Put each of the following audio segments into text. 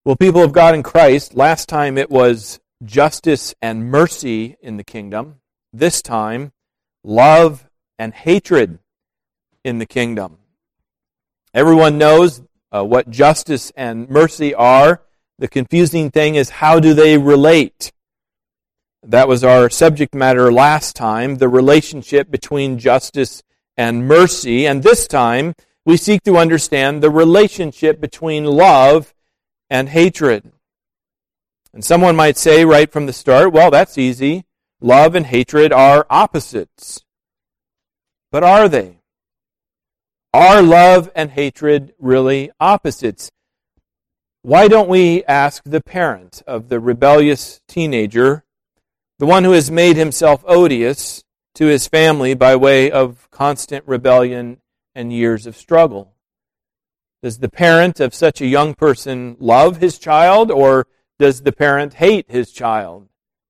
Well, people of God in Christ, last time it was justice and mercy in the kingdom. This time, love and hatred in the kingdom. Everyone knows what justice and mercy are. The confusing thing is, how do they relate? That was our subject matter last time, the relationship between justice and mercy. And this time, we seek to understand the relationship between love and hatred. And someone might say right from the start, well, that's easy. Love and hatred are opposites. But are they? Are love and hatred really opposites? Why don't we ask the parent of the rebellious teenager, the one who has made himself odious to his family by way of constant rebellion and years of struggle? Does the parent of such a young person love his child, or does the parent hate his child?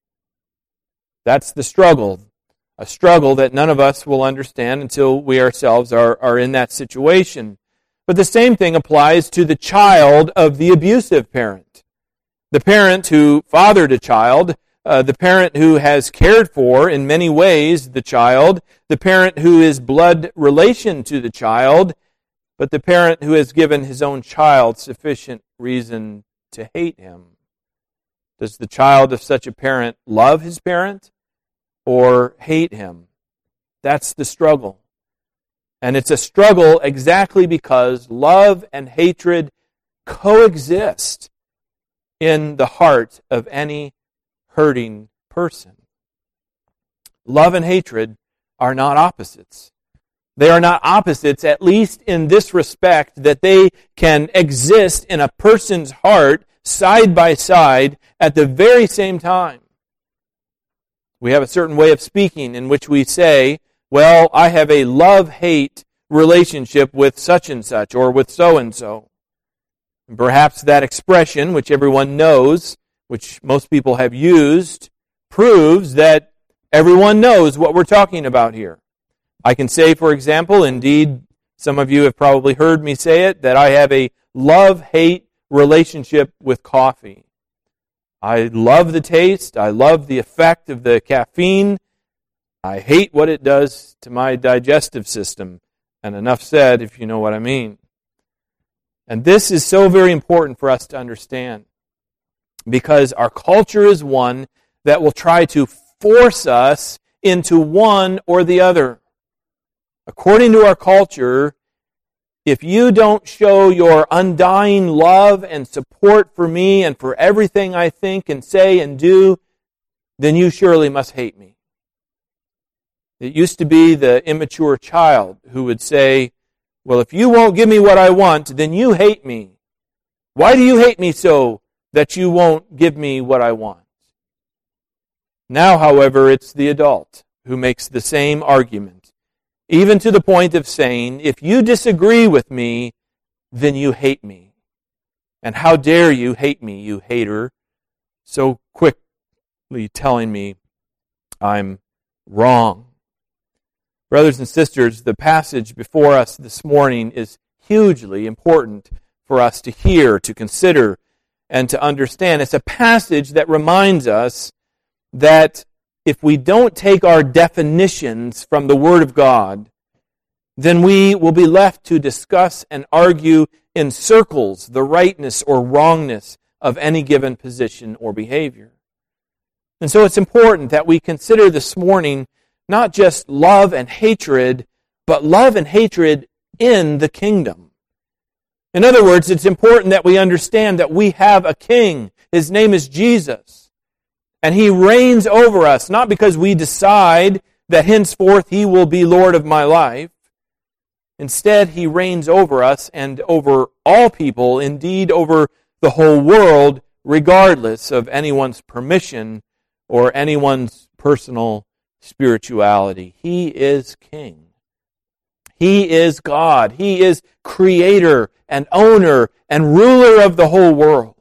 That's the struggle. A struggle that none of us will understand until we ourselves are in that situation. But the same thing applies to the child of the abusive parent. The parent who fathered a child, the parent who has cared for, in many ways, the child, the parent who is blood relation to the child, but the parent who has given his own child sufficient reason to hate him. Does the child of such a parent love his parent or hate him? That's the struggle. And it's a struggle exactly because love and hatred coexist in the heart of any hurting person. Love and hatred are not opposites. They are not opposites, at least in this respect, that they can exist in a person's heart side by side at the very same time. We have a certain way of speaking in which we say, well, I have a love-hate relationship with such and such, or with so-and-so. And perhaps that expression, which everyone knows, which most people have used, proves that everyone knows what we're talking about here. I can say, for example, indeed, some of you have probably heard me say it, that I have a love-hate relationship with coffee. I love the taste. I love the effect of the caffeine. I hate what it does to my digestive system. And enough said, if you know what I mean. And this is so very important for us to understand, because our culture is one that will try to force us into one or the other. According to our culture, if you don't show your undying love and support for me and for everything I think and say and do, then you surely must hate me. It used to be the immature child who would say, well, if you won't give me what I want, then you hate me. Why do you hate me so that you won't give me what I want? Now, however, it's the adult who makes the same argument, even to the point of saying, if you disagree with me, then you hate me. And how dare you hate me, you hater, so quickly telling me I'm wrong. Brothers and sisters, the passage before us this morning is hugely important for us to hear, to consider, and to understand. It's a passage that reminds us that if we don't take our definitions from the Word of God, then we will be left to discuss and argue in circles the rightness or wrongness of any given position or behavior. And so it's important that we consider this morning not just love and hatred, but love and hatred in the kingdom. In other words, it's important that we understand that we have a king. His name is Jesus. And he reigns over us, not because we decide that henceforth he will be Lord of my life. Instead, he reigns over us and over all people, indeed over the whole world, regardless of anyone's permission or anyone's personal spirituality. He is king. He is God. He is creator and owner and ruler of the whole world.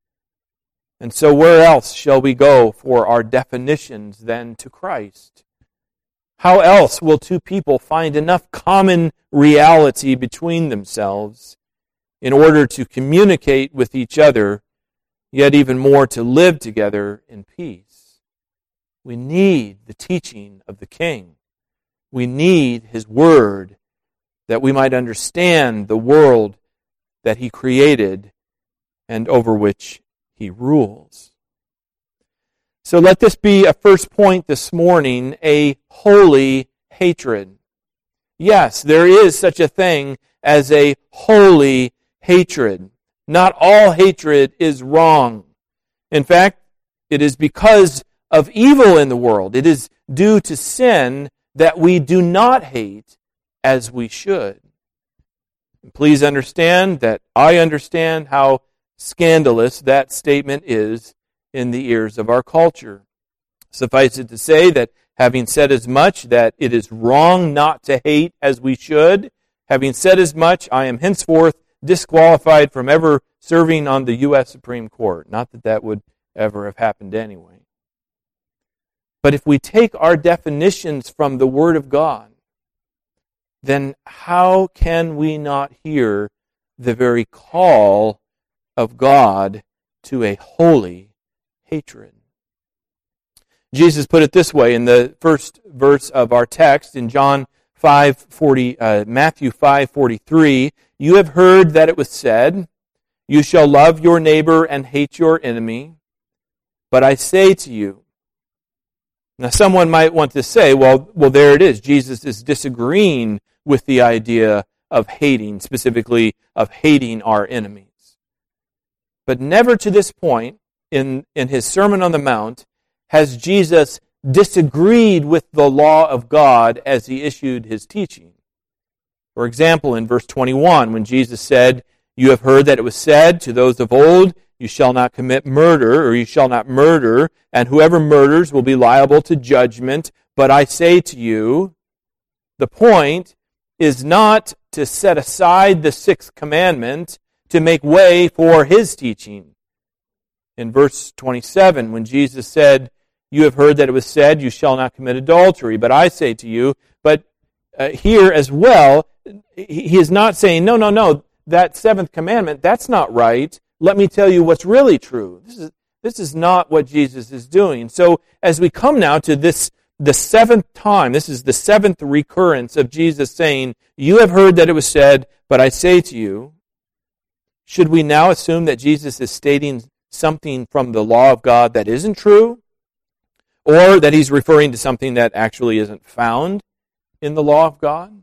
And so where else shall we go for our definitions than to Christ? How else will two people find enough common reality between themselves in order to communicate with each other yet even more to live together in peace. We need the teaching of the King. We need His Word that we might understand the world that He created and over which He rules. So let this be a first point this morning, a holy hatred. Yes, there is such a thing as a holy hatred. Not all hatred is wrong. In fact, it is because of evil in the world. It is due to sin that we do not hate as we should. And please understand that I understand how scandalous that statement is in the ears of our culture. Suffice it to say that having said as much that it is wrong not to hate as we should, having said as much, I am henceforth disqualified from ever serving on the U.S. Supreme Court. Not that that would ever have happened anyway. But if we take our definitions from the Word of God, then how can we not hear the very call of God to a holy hatred? Jesus put it this way in the first verse of our text in Matthew 5:43. You have heard that it was said, you shall love your neighbor and hate your enemy. But I say to you. Now someone might want to say, well, there it is. Jesus is disagreeing with the idea of hating, specifically of hating our enemies. But never to this point in His Sermon on the Mount has Jesus disagreed with the law of God as He issued His teaching. For example, in verse 21, when Jesus said, you have heard that it was said to those of old, you shall not commit murder, or you shall not murder, and whoever murders will be liable to judgment. But I say to you, the point is not to set aside the sixth commandment to make way for His teaching. In verse 27, when Jesus said, you have heard that it was said, you shall not commit adultery, but I say to you, but here as well, He is not saying, no, that seventh commandment, that's not right. Let me tell you what's really true. This is not what Jesus is doing. So as we come now to this, the seventh time, this is the seventh recurrence of Jesus saying, you have heard that it was said, but I say to you, should we now assume that Jesus is stating something from the law of God that isn't true? Or that He's referring to something that actually isn't found in the law of God?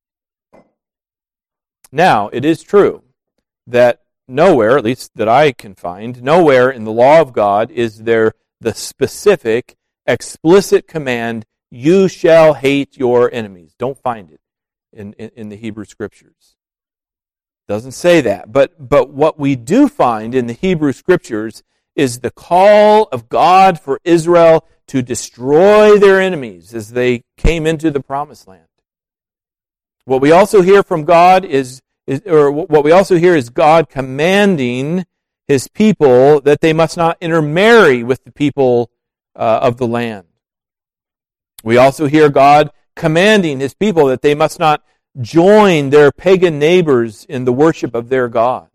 Now, it is true that nowhere, at least that I can find, nowhere in the law of God is there the specific, explicit command, you shall hate your enemies. Don't find it in the Hebrew Scriptures. Doesn't say that. But what we do find in the Hebrew Scriptures is the call of God for Israel to destroy their enemies as they came into the Promised Land. What we also hear from God is God commanding His people that they must not intermarry with the people of the land. We also hear God commanding His people that they must not join their pagan neighbors in the worship of their gods.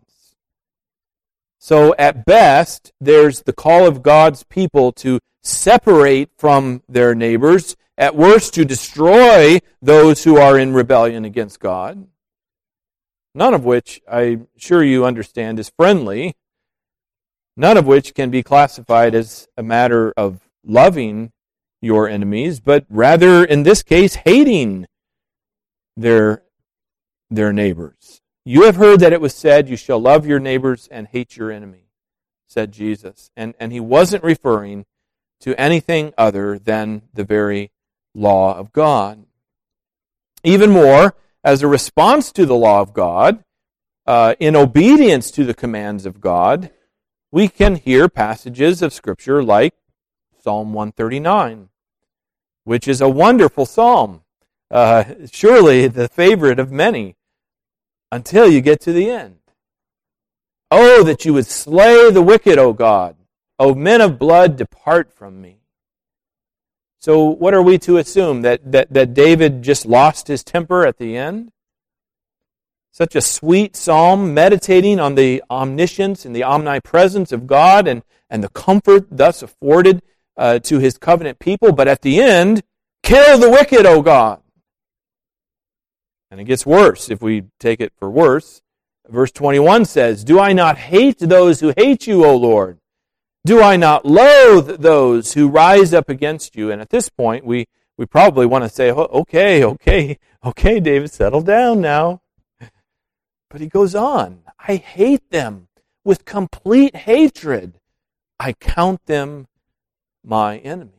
So at best, there's the call of God's people to separate from their neighbors, at worst to destroy those who are in rebellion against God. None of which, I'm sure you understand, is friendly. None of which can be classified as a matter of loving your enemies, but rather, in this case, hating their neighbors. You have heard that it was said, you shall love your neighbors and hate your enemy, said Jesus. And He wasn't referring to anything other than the very law of God. Even more, as a response to the law of God, in obedience to the commands of God, we can hear passages of Scripture like Psalm 139, which is a wonderful psalm, surely the favorite of many, until you get to the end. Oh, that you would slay the wicked, O God. O men of blood, depart from me. So what are we to assume? That David just lost his temper at the end? Such a sweet psalm, meditating on the omniscience and the omnipresence of God and the comfort thus afforded to His covenant people. But at the end, kill the wicked, O God. And it gets worse if we take it for worse. Verse 21 says, do I not hate those who hate you, O Lord? Do I not loathe those who rise up against you? And at this point, we probably want to say, okay, David, settle down now. But he goes on, I hate them with complete hatred. I count them my enemies.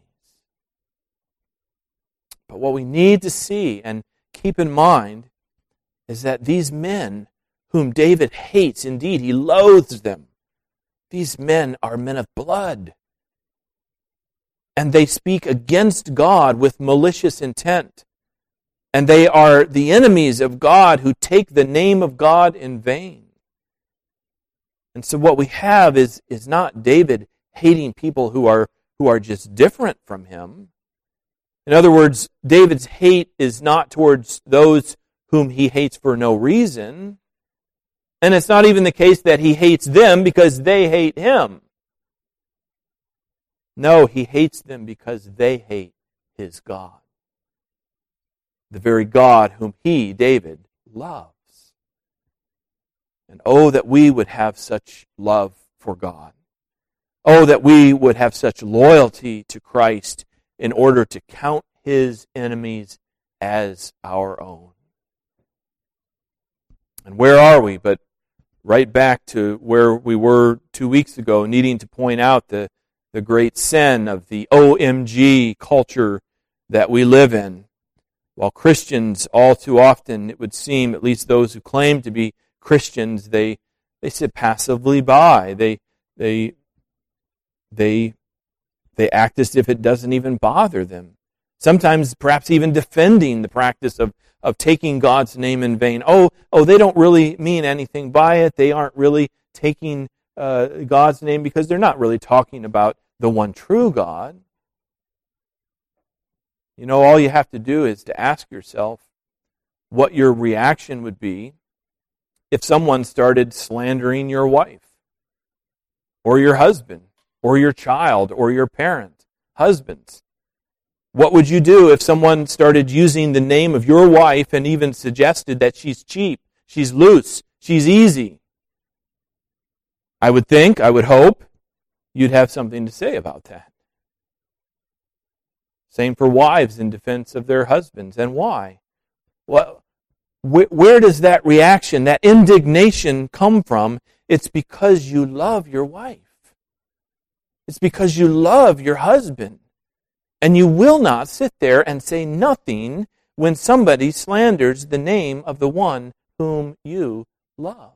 But what we need to see and keep in mind is that these men whom David hates, indeed, he loathes them. These men are men of blood. And they speak against God with malicious intent. And they are the enemies of God who take the name of God in vain. And so what we have is not David hating people who are just different from him. In other words, David's hate is not towards those whom he hates for no reason. And it's not even the case that he hates them because they hate him. No, he hates them because they hate his God. The very God whom he, David, loves. And oh, that we would have such love for God. Oh, that we would have such loyalty to Christ in order to count his enemies as our own. And where are we? But right back to where we were 2 weeks ago, needing to point out the great sin of the OMG culture that we live in. While Christians, all too often, it would seem, at least those who claim to be Christians, they sit passively by. They act as if it doesn't even bother them. Sometimes perhaps even defending the practice of taking God's name in vain. Oh, they don't really mean anything by it. They aren't really taking God's name because they're not really talking about the one true God. You know, all you have to do is to ask yourself what your reaction would be if someone started slandering your wife, or your husband, or your child, or your parent. Husbands, what would you do if someone started using the name of your wife and even suggested that she's cheap, she's loose, she's easy? I would hope, you'd have something to say about that. Same for wives in defense of their husbands. And why? Well, where does that reaction, that indignation come from? It's because you love your wife. It's because you love your husband. And you will not sit there and say nothing when somebody slanders the name of the one whom you love.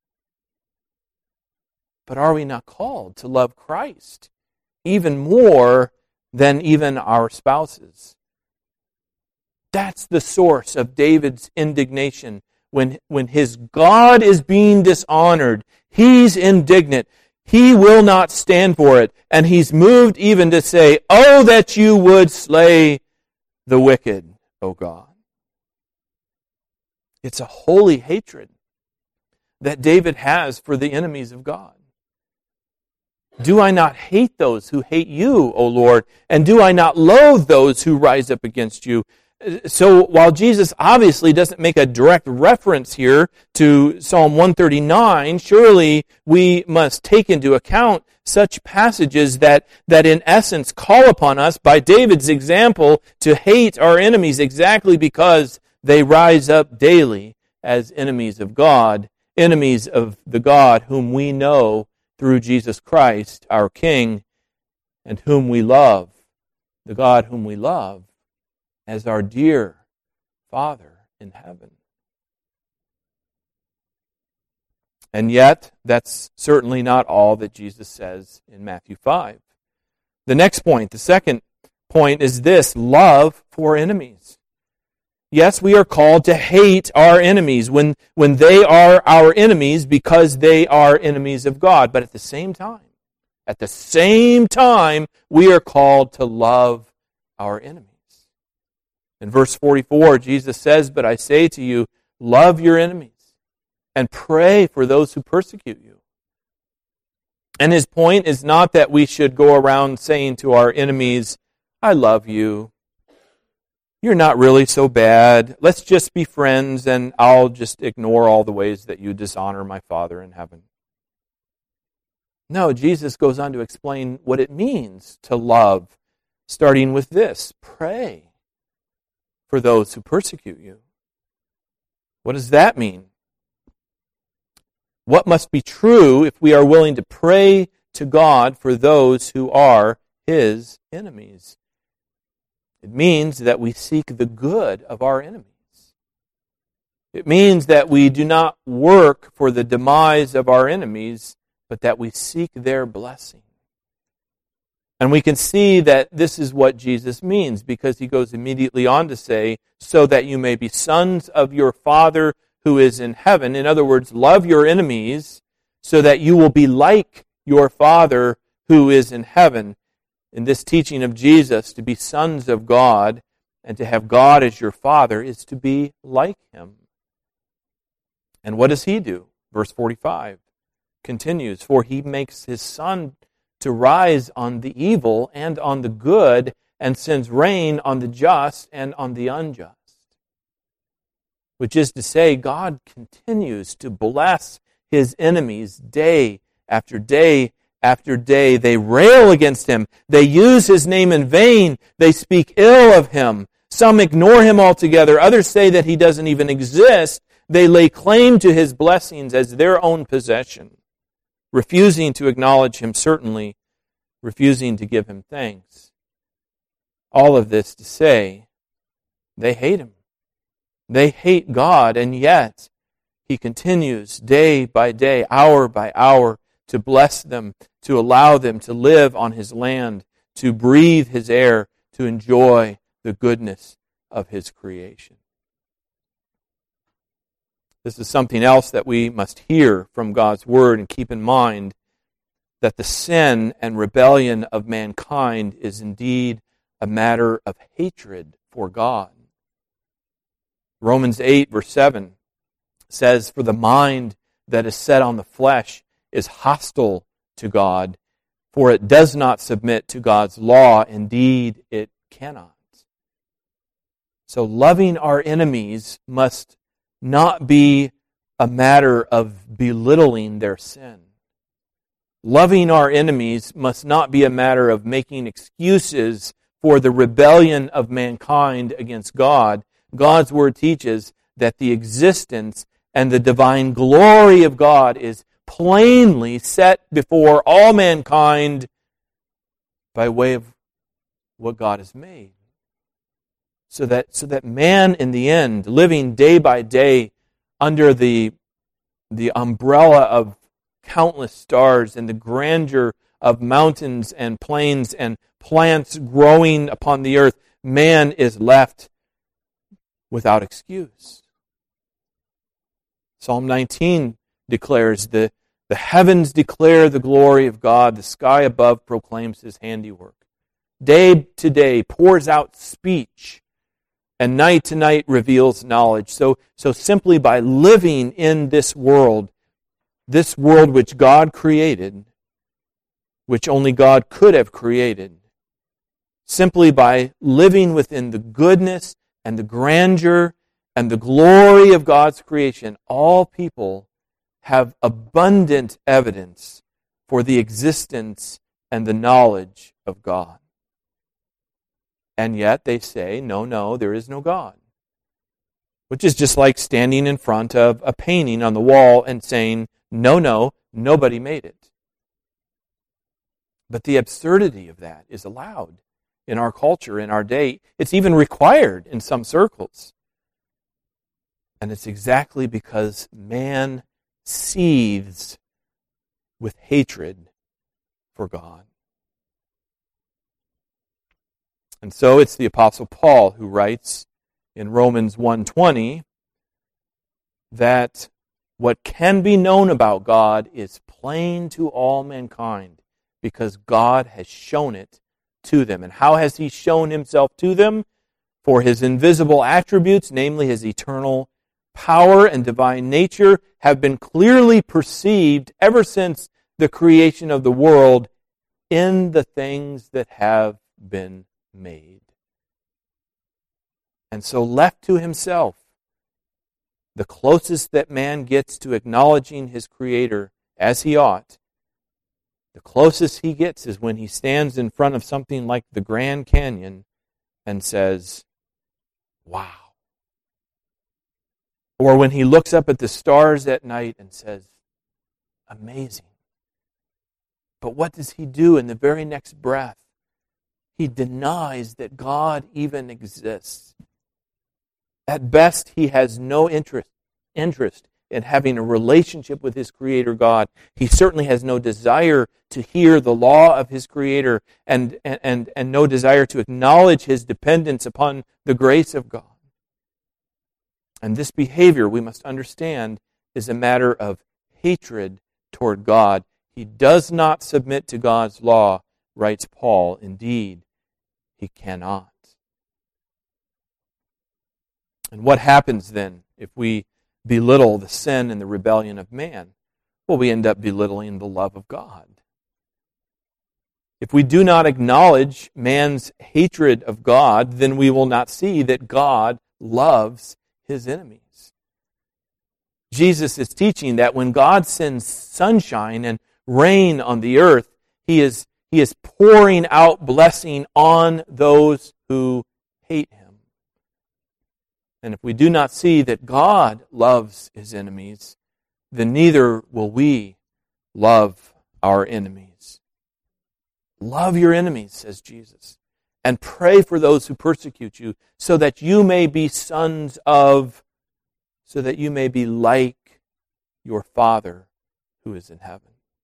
But are we not called to love Christ even more than even our spouses? That's the source of David's indignation. When his God is being dishonored, he's indignant. He will not stand for it. And he's moved even to say, oh, that you would slay the wicked, O God. It's a holy hatred that David has for the enemies of God. Do I not hate those who hate you, O Lord? And do I not loathe those who rise up against you? So while Jesus obviously doesn't make a direct reference here to Psalm 139, surely we must take into account such passages that in essence call upon us by David's example to hate our enemies exactly because they rise up daily as enemies of God, enemies of the God whom we know through Jesus Christ, our King, and whom we love, the God whom we love as our dear Father in heaven. And yet, that's certainly not all that Jesus says in Matthew 5. The next point, the second point, is this: love for enemies. Yes, we are called to hate our enemies when they are our enemies because they are enemies of God. But at the same time, we are called to love our enemies. In verse 44, Jesus says, "But I say to you, love your enemies. and pray for those who persecute you. And his point is not that we should go around saying to our enemies, I love you. You're not really so bad. Let's just be friends and I'll just ignore all the ways that you dishonor my Father in heaven. No, Jesus goes on to explain what it means to love, starting with this: pray for those who persecute you. What does that mean? What must be true if we are willing to pray to God for those who are His enemies? It means that we seek the good of our enemies. It means that we do not work for the demise of our enemies, but that we seek their blessing. And we can see that this is what Jesus means, because he goes immediately on to say, so that you may be sons of your Father who is in heaven. In other words, love your enemies so that you will be like your Father who is in heaven. In this teaching of Jesus, to be sons of God and to have God as your Father is to be like Him. And what does He do? Verse 45 continues, for He makes His sun to rise on the evil and on the good, and sends rain on the just and on the unjust. Which is to say, God continues to bless His enemies day after day after day. They rail against Him. They use His name in vain. They speak ill of Him. Some ignore Him altogether. Others say that He doesn't even exist. They lay claim to His blessings as their own possession, refusing to acknowledge Him, certainly refusing to give Him thanks. All of this to say, they hate Him. They hate God, and yet He continues day by day, hour by hour, to bless them, to allow them to live on His land, to breathe His air, to enjoy the goodness of His creation. This is something else that we must hear from God's Word and keep in mind, that the sin and rebellion of mankind is indeed a matter of hatred for God. Romans 8, verse 7 says, for the mind that is set on the flesh is hostile to God, for it does not submit to God's law. Indeed, it cannot. So loving our enemies must not be a matter of belittling their sin. Loving our enemies must not be a matter of making excuses for the rebellion of mankind against God. God's Word teaches that the existence and the divine glory of God is plainly set before all mankind by way of what God has made. So that man in the end, living day by day under the umbrella of countless stars and the grandeur of mountains and plains and plants growing upon the earth, man is left without excuse. Psalm 19 declares, the heavens declare the glory of God, the sky above proclaims His handiwork. Day to day pours out speech, and night to night reveals knowledge. So simply by living in this world which God created, which only God could have created, simply by living within the goodness and the grandeur and the glory of God's creation, all people have abundant evidence for the existence and the knowledge of God. And yet they say, no, there is no God. Which is just like standing in front of a painting on the wall and saying, no, nobody made it. But the absurdity of that is allowed in our culture, in our day. It's even required in some circles. And it's exactly because man seethes with hatred for God. And so it's the Apostle Paul who writes in Romans 1:20 that what can be known about God is plain to all mankind because God has shown it to them. And how has He shown Himself to them? For His invisible attributes, namely His eternal power and divine nature have been clearly perceived ever since the creation of the world in the things that have been made. And so left to himself, the closest that man gets to acknowledging his Creator as he ought, the closest he gets is when he stands in front of something like the Grand Canyon and says, wow. Or when he looks up at the stars at night and says, amazing. But what does he do in the very next breath? He denies that God even exists. At best, he has no interest in having a relationship with his Creator God. He certainly has no desire to hear the law of his Creator and no desire to acknowledge his dependence upon the grace of God. And this behavior, we must understand, is a matter of hatred toward God. He does not submit to God's law, writes Paul. Indeed, he cannot. And what happens then if we belittle the sin and the rebellion of man? Well, we end up belittling the love of God. If we do not acknowledge man's hatred of God, then we will not see that God loves his enemies. Jesus is teaching that when God sends sunshine and rain on the earth, He is pouring out blessing on those who hate Him. And if we do not see that God loves His enemies, then neither will we love our enemies. Love your enemies, says Jesus, and pray for those who persecute you, so that you may be sons of, so that you may be like your Father who is in heaven.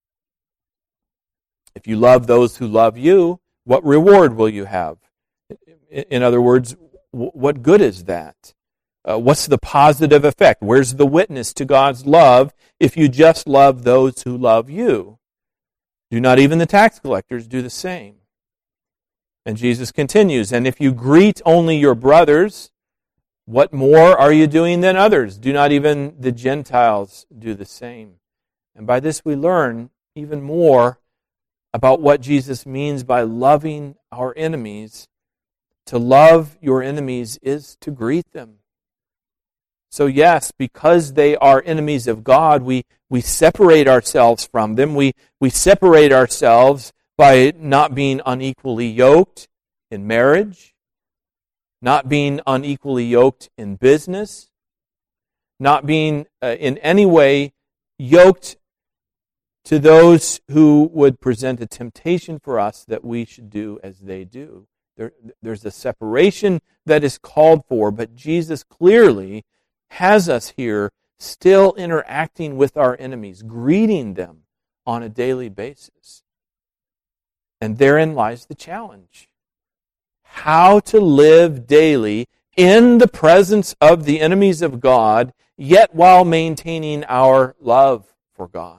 If you love those who love you, what reward will you have? In other words, what good is that? What's the positive effect? Where's the witness to God's love if you just love those who love you? Do not even the tax collectors do the same? And Jesus continues, and if you greet only your brothers, what more are you doing than others? Do not even the Gentiles do the same? And by this we learn even more about what Jesus means by loving our enemies. To love your enemies is to greet them. So yes, because they are enemies of God, we separate ourselves from them. We separate ourselves by not being unequally yoked in marriage, not being unequally yoked in business, not being in any way yoked to those who would present a temptation for us that we should do as they do. There's a separation that is called for, but Jesus clearly has us here still interacting with our enemies, greeting them on a daily basis. And therein lies the challenge. How to live daily in the presence of the enemies of God, yet while maintaining our love for God.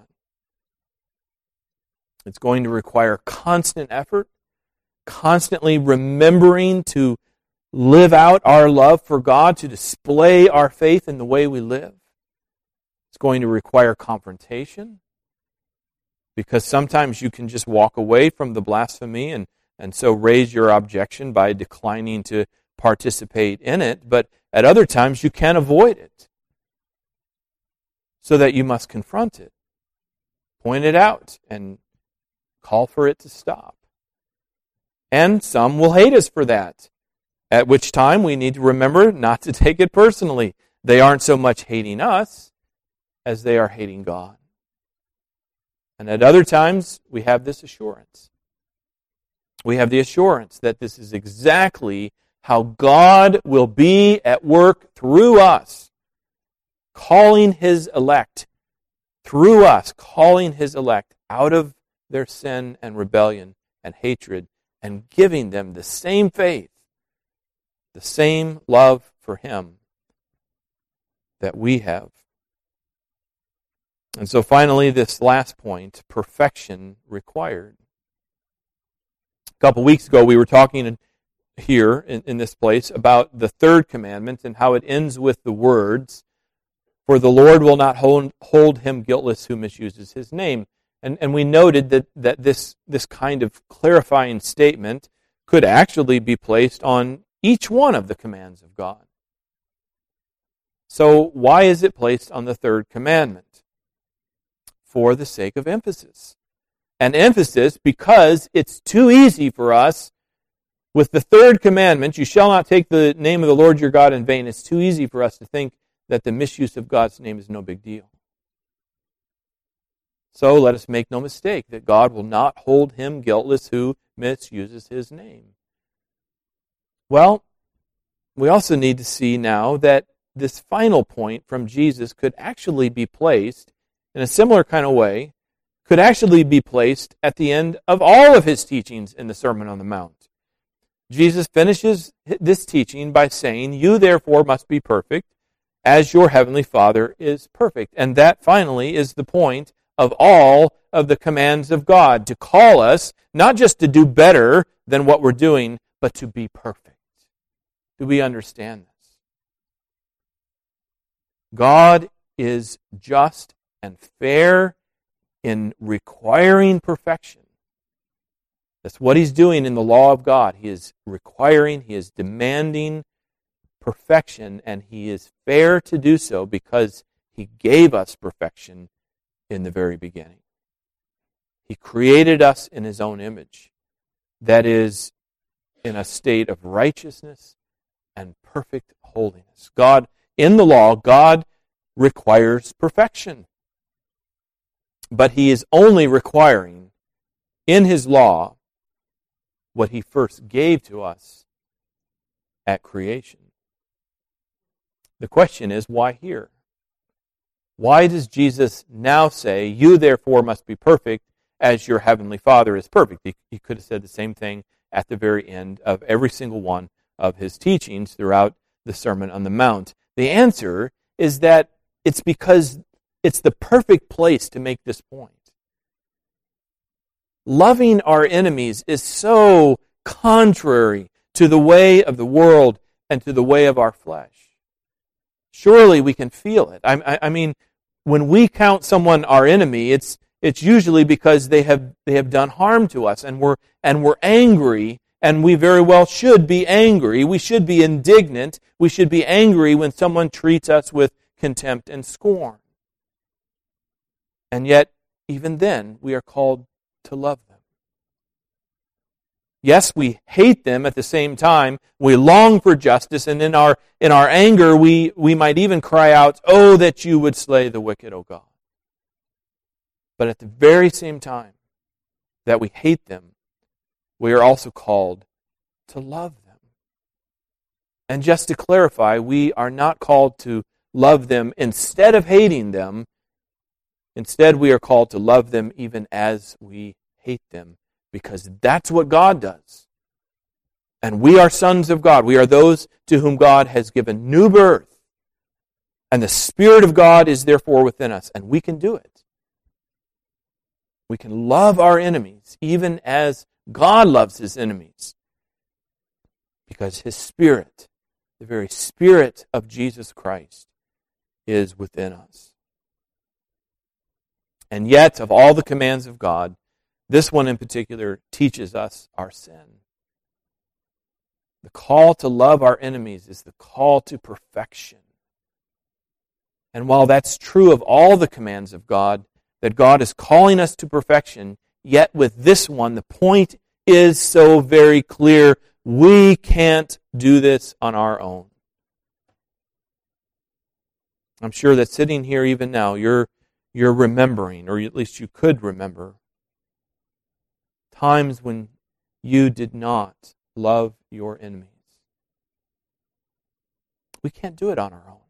It's going to require constant effort, constantly remembering to live out our love for God, to display our faith in the way we live. It's going to require confrontation, because sometimes you can just walk away from the blasphemy and so raise your objection by declining to participate in it, but at other times you can't avoid it, so that you must confront it, point it out, and call for it to stop. And some will hate us for that, at which time we need to remember not to take it personally. They aren't so much hating us as they are hating God. And at other times, we have this assurance. We have the assurance that this is exactly how God will be at work through us, calling His elect, through us, calling His elect out of their sin and rebellion and hatred, and giving them the same faith, the same love for Him that we have. And so finally, this last point, perfection required. A couple weeks ago, we were talking here in this place about the third commandment and how it ends with the words, For the Lord will not hold him guiltless who misuses his name. And we noted that this kind of clarifying statement could actually be placed on each one of the commands of God. So why is it placed on the third commandment? For the sake of emphasis. And emphasis because it's too easy for us with the third commandment, you shall not take the name of the Lord your God in vain. It's too easy for us to think that the misuse of God's name is no big deal. So let us make no mistake that God will not hold him guiltless who misuses his name. Well, we also need to see now that this final point from Jesus could actually be placed in a similar kind of way, could actually be placed at the end of all of his teachings in the Sermon on the Mount. Jesus finishes this teaching by saying, "You therefore must be perfect, as your heavenly Father is perfect." And that finally is the point of all of the commands of God, to call us not just to do better than what we're doing, but to be perfect. Do we understand this? God is just and fair in requiring perfection. That's what he's doing in the law of God. He is requiring, he is demanding perfection, and he is fair to do so because he gave us perfection in the very beginning. He created us in his own image, that is, in a state of righteousness and perfect holiness. God, in the law, God requires perfection. But he is only requiring in his law what he first gave to us at creation. The question is, why here? Why does Jesus now say, "You therefore must be perfect as your heavenly Father is perfect"? He could have said the same thing at the very end of every single one of his teachings throughout the Sermon on the Mount. The answer is that it's because it's the perfect place to make this point. Loving our enemies is so contrary to the way of the world and to the way of our flesh. Surely we can feel it. I mean, when we count someone our enemy, it's usually because they have done harm to us, and we're angry, and we very well should be angry. We should be indignant. We should be angry when someone treats us with contempt and scorn. And yet, even then, we are called to love them. Yes, we hate them at the same time. We long for justice, and in our anger, we might even cry out, "Oh, that you would slay the wicked, O God." But at the very same time that we hate them, we are also called to love them. And just to clarify, we are not called to love them instead of hating them. Instead, we are called to love them even as we hate them, because that's what God does. And we are sons of God. We are those to whom God has given new birth. And the Spirit of God is therefore within us, and we can do it. We can love our enemies even as God loves his enemies, because his Spirit, the very Spirit of Jesus Christ, is within us. And yet, of all the commands of God, this one in particular teaches us our sin. The call to love our enemies is the call to perfection. And while that's true of all the commands of God, that God is calling us to perfection, yet with this one, the point is so very clear. We can't do this on our own. I'm sure that sitting here even now, you're remembering, or at least you could remember, times when you did not love your enemies. We can't do it on our own.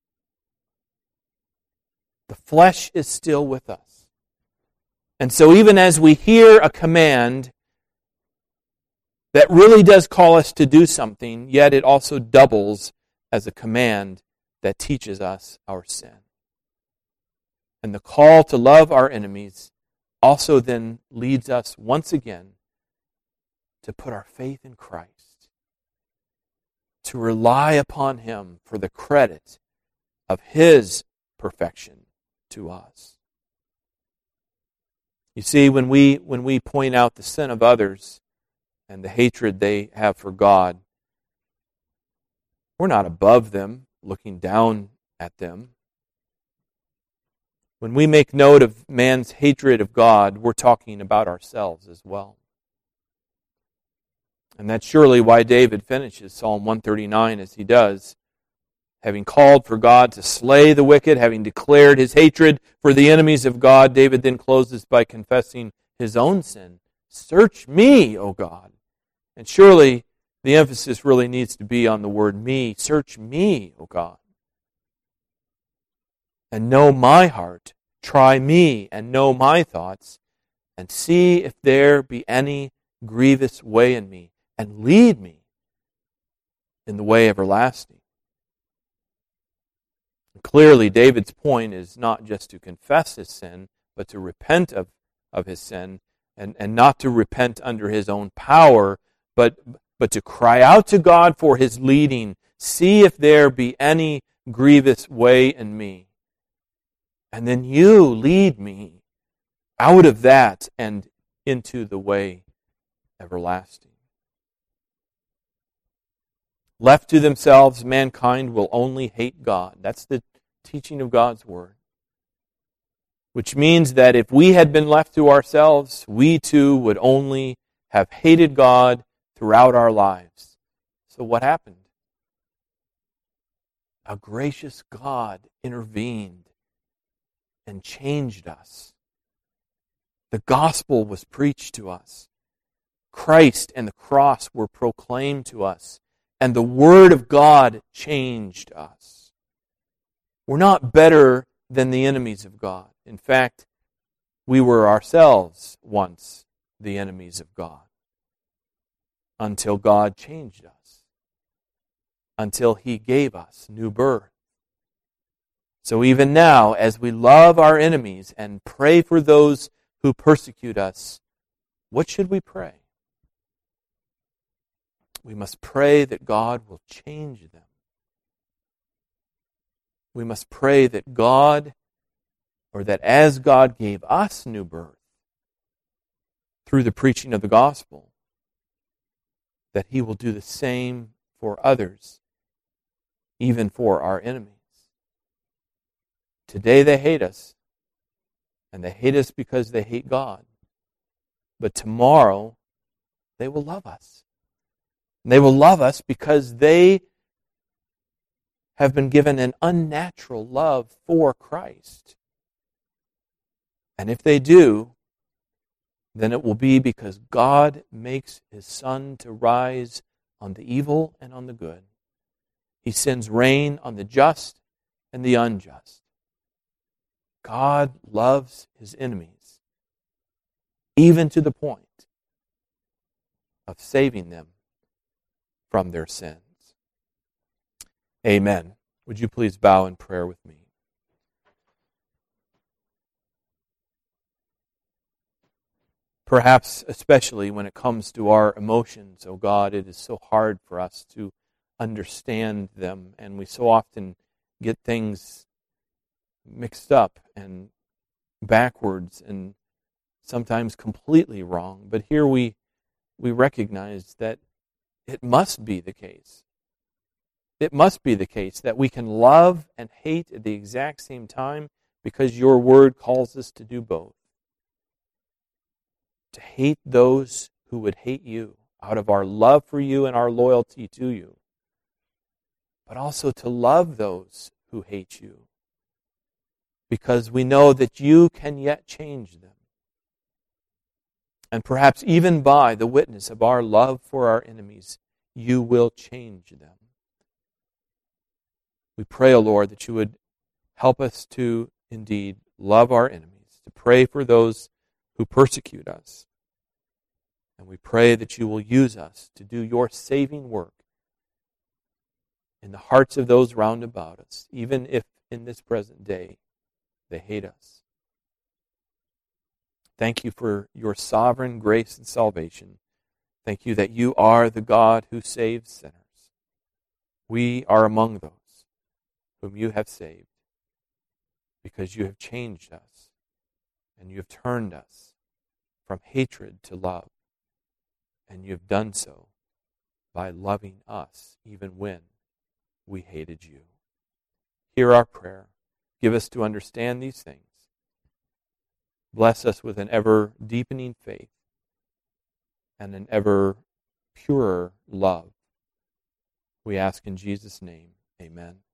The flesh is still with us. And so even as we hear a command that really does call us to do something, yet it also doubles as a command that teaches us our sin. And the call to love our enemies also then leads us once again to put our faith in Christ, to rely upon him for the credit of his perfection to us. You see, when we point out the sin of others and the hatred they have for God, we're not above them, looking down at them. When we make note of man's hatred of God, we're talking about ourselves as well. And that's surely why David finishes Psalm 139 as he does. Having called for God to slay the wicked, having declared his hatred for the enemies of God, David then closes by confessing his own sin. Search me, O God. And surely the emphasis really needs to be on the word me. Search me, O God. And know my heart. Try me and know my thoughts, and see if there be any grievous way in me, and lead me in the way everlasting. Clearly, David's point is not just to confess his sin, but to repent of his sin, and not to repent under his own power, but to cry out to God for his leading. See if there be any grievous way in me. And then you lead me out of that and into the way everlasting. Left to themselves, mankind will only hate God. That's the teaching of God's Word. Which means that if we had been left to ourselves, we too would only have hated God throughout our lives. So what happened? A gracious God intervened and changed us. The gospel was preached to us. Christ and the cross were proclaimed to us. And the Word of God changed us. We're not better than the enemies of God. In fact, we were ourselves once the enemies of God. Until God changed us. Until He gave us new birth. So even now, as we love our enemies and pray for those who persecute us, what should we pray? We must pray that God will change them. We must pray that God, or that as God gave us new birth through the preaching of the gospel, that He will do the same for others, even for our enemies. Today they hate us, and they hate us because they hate God. But tomorrow they will love us. And they will love us because they have been given an unnatural love for Christ. And if they do, then it will be because God makes His sun to rise on the evil and on the good. He sends rain on the just and the unjust. God loves His enemies, even to the point of saving them from their sins. Amen. Would you please bow in prayer with me? Perhaps especially when it comes to our emotions, oh God, it is so hard for us to understand them, and we so often get things mixed up and backwards and sometimes completely wrong. But here we recognize that it must be the case. It must be the case that we can love and hate at the exact same time, because your word calls us to do both. To hate those who would hate you out of our love for you and our loyalty to you, but also to love those who hate you, because we know that you can yet change them. And perhaps even by the witness of our love for our enemies, you will change them. We pray, O Lord, that you would help us to indeed love our enemies, to pray for those who persecute us. And we pray that you will use us to do your saving work in the hearts of those round about us, even if in this present day they hate us. Thank you for your sovereign grace and salvation. Thank you that you are the God who saves sinners. We are among those whom you have saved. because you have changed us and you have turned us from hatred to love. And you have done so by loving us even when we hated you. Hear our prayer. Give us to understand these things. Bless us with an ever deepening faith and an ever purer love. We ask in Jesus' name, amen.